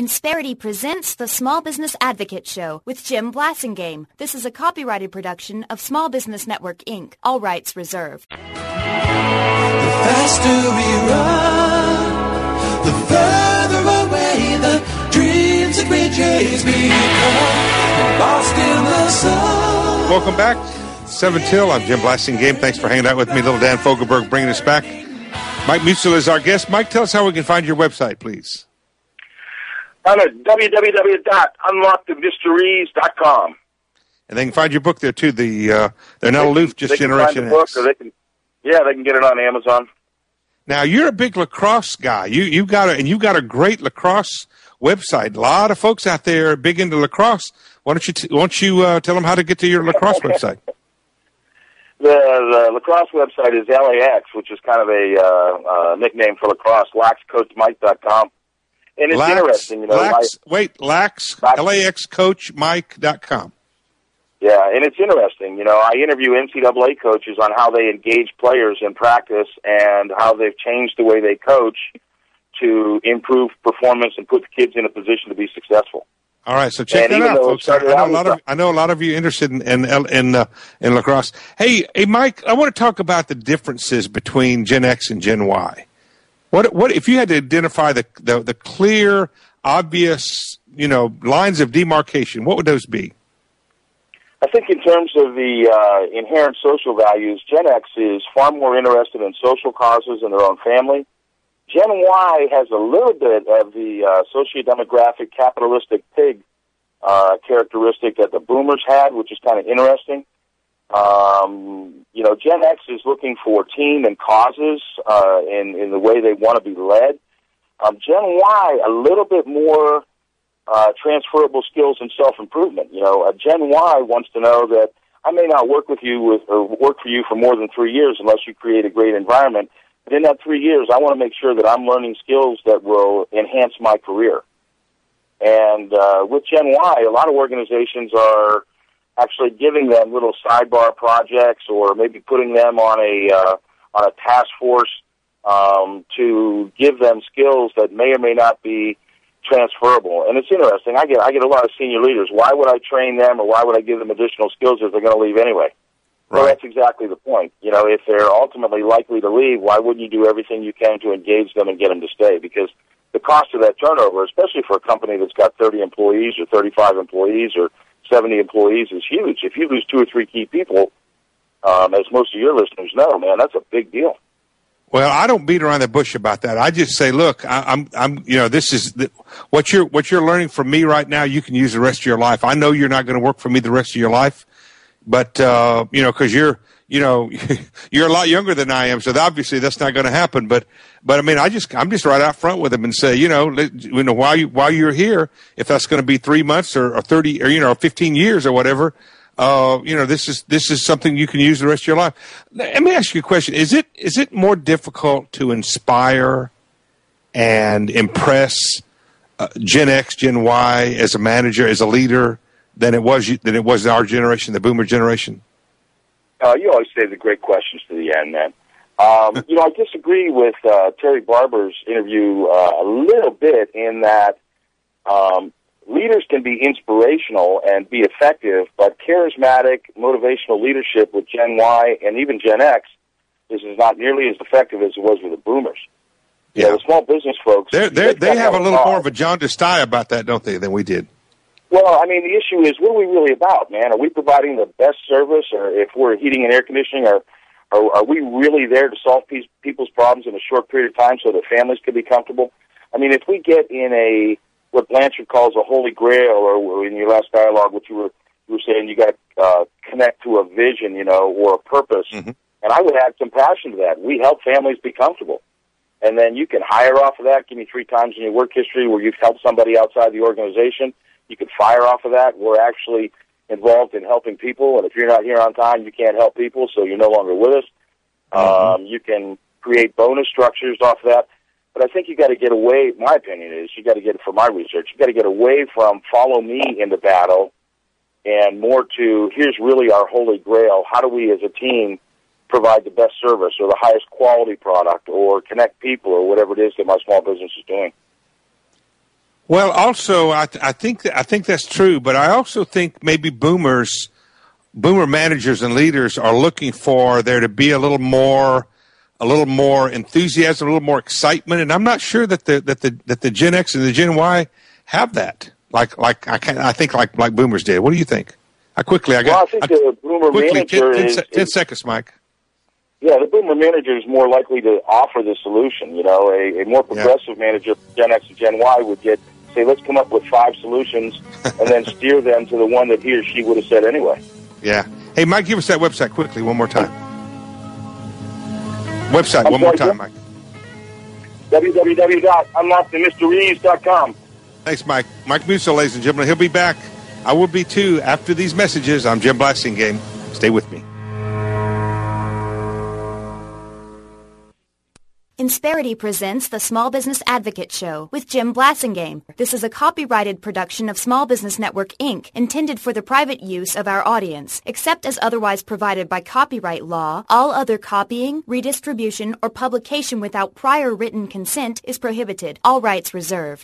Insperity presents the Small Business Advocate Show with Jim Blasingame. This is a copyrighted production of Small Business Network, Inc. All rights reserved. The faster we run, the further away the dreams that we chase become lost in the sun. Welcome back. 7 till. I'm Jim Blasingame. Thanks for hanging out with me. Little Dan Fogelberg bringing us back. Mike Musil is our guest. Mike, tell us how we can find your website, please. On at www.unlockthemysteries.com. And they can find your book there, too. They're Not Aloof, Just Generation X. They can get it on Amazon. Now, you're a big lacrosse guy. You've got a great lacrosse website. A lot of folks out there are big into lacrosse. Why don't you tell them how to get to your lacrosse website? The lacrosse website is LAX, which is kind of a nickname for lacrosse, laxcoachmike.com. And it's interesting, you know. LAXcoachmike.com. Yeah, and it's interesting. You know, I interview NCAA coaches on how they engage players in practice and how they've changed the way they coach to improve performance and put the kids in a position to be successful. All right, so check that out, folks. I know a lot of you interested in lacrosse. Hey, Mike, I want to talk about the differences between Gen X and Gen Y. What if you had to identify the clear, obvious, lines of demarcation? What would those be? I think in terms of the inherent social values, Gen X is far more interested in social causes and their own family. Gen Y has a little bit of the socio-demographic capitalistic pig characteristic that the boomers had, which is kind of interesting. Gen X is looking for team and causes in the way they want to be led. Gen Y, a little bit more transferable skills and self-improvement. Gen Y wants to know that I may not work for you for more than 3 years unless you create a great environment. But in that 3 years, I want to make sure that I'm learning skills that will enhance my career. And with Gen Y, a lot of organizations are actually giving them little sidebar projects, or maybe putting them on a task force to give them skills that may or may not be transferable. And it's interesting. I get a lot of senior leaders. Why would I train them, or why would I give them additional skills if they're going to leave anyway? Right. Well, that's exactly the point. If they're ultimately likely to leave, why wouldn't you do everything you can to engage them and get them to stay? Because the cost of that turnover, especially for a company that's got 30 employees or 35 employees or 70 employees, is huge. If you lose 2 or 3 key people, as most of your listeners know, man, that's a big deal. Well, I don't beat around the bush about that. I just say, look, this is what you're learning from me right now. You can use the rest of your life. I know you're not going to work for me the rest of your life, but because you're a lot younger than I am, so obviously that's not going to happen. But I mean, I'm just right out front with them and say, while you're here, if that's going to be 3 months or 30 or 15 years or whatever. This is something you can use the rest of your life. Let me ask you a question. Is it more difficult to inspire and impress Gen X, Gen Y as a manager, as a leader, than it was our generation, the boomer generation? You always save the great questions to the end, man. I disagree with Terry Barber's interview a little bit in that leaders can be inspirational and be effective, but charismatic, motivational leadership with Gen Y and even Gen X is not nearly as effective as it was with the boomers. Yeah, the small business folks. They have a little more of a John DeStye about that, don't they, than we did? Well, I mean, the issue is, what are we really about, man? Are we providing the best service, or if we're heating and air conditioning, or are we really there to solve people's problems in a short period of time so that families can be comfortable? I mean, if we get in what Blanchard calls a holy grail, or in your last dialogue, what you were saying, you got to connect to a vision, or a purpose. Mm-hmm. And I would add some passion to that. We help families be comfortable. And then you can hire off of that. Give me 3 times in your work history where you've helped somebody outside the organization. You can fire off of that. We're actually involved in helping people, and if you're not here on time, you can't help people, so you're no longer with us. Mm-hmm. You can create bonus structures off of that. But I think you got to get away, my opinion is, from my research, you got to get away from follow me into battle and more to, here's really our holy grail. How do we as a team provide the best service or the highest quality product or connect people or whatever it is that my small business is doing? Well, also, I think that's true, but I also think maybe boomer managers and leaders are looking for there to be a little more enthusiasm, a little more excitement, and I'm not sure that the Gen X and the Gen Y have that. I think boomers did. What do you think? I think the boomer manager 10 seconds, Mike. Yeah, the boomer manager is more likely to offer the solution. You know, a more progressive manager, Gen X and Gen Y, would say, let's come up with 5 solutions, and then steer them to the one that he or she would have said anyway. Yeah. Hey, Mike, give us that website quickly one more time. Website one more time, Mike. www.unlockthemysteries.com. Thanks, Mike. Mike Musso, ladies and gentlemen. He'll be back. I will be, too, after these messages. I'm Jim Blasingame. Stay with me. Insperity presents the Small Business Advocate Show with Jim Blasingame. This is a copyrighted production of Small Business Network, Inc., intended for the private use of our audience. Except as otherwise provided by copyright law, all other copying, redistribution, or publication without prior written consent is prohibited. All rights reserved.